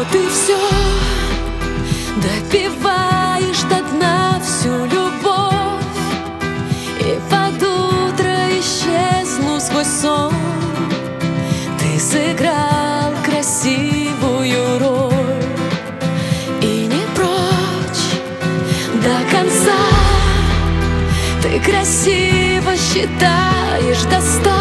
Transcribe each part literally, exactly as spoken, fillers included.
Вот и все, допиваешь до дна всю любовь, и под утро исчезну сквозь сон. Ты сыграл красивую роль и не прочь до конца. Ты красиво считаешь до ста,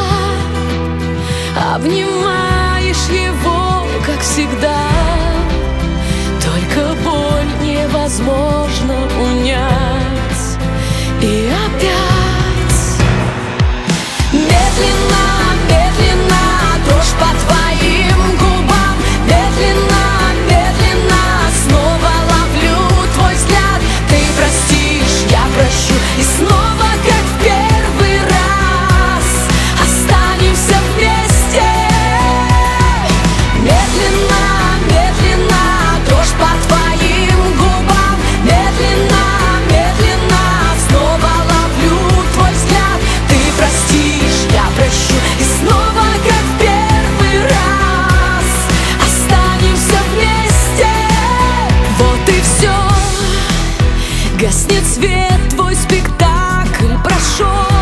обнимаешь его, как всегда. Только боль невозможно унять. И опять медленно, медленно дрожь по твоим губам. Медленно, медленно снова ловлю твой взгляд. Ты простишь, я прощу, и снова, как в первый раз, останемся вместе. Медленно, медленно дрожь по твоим губам. Медленно, медленно снова ловлю твой взгляд. Ты простишь, я прощу, и снова, как в первый раз, останемся вместе. Вот и все, гаснет свет, твой спектакль прошел.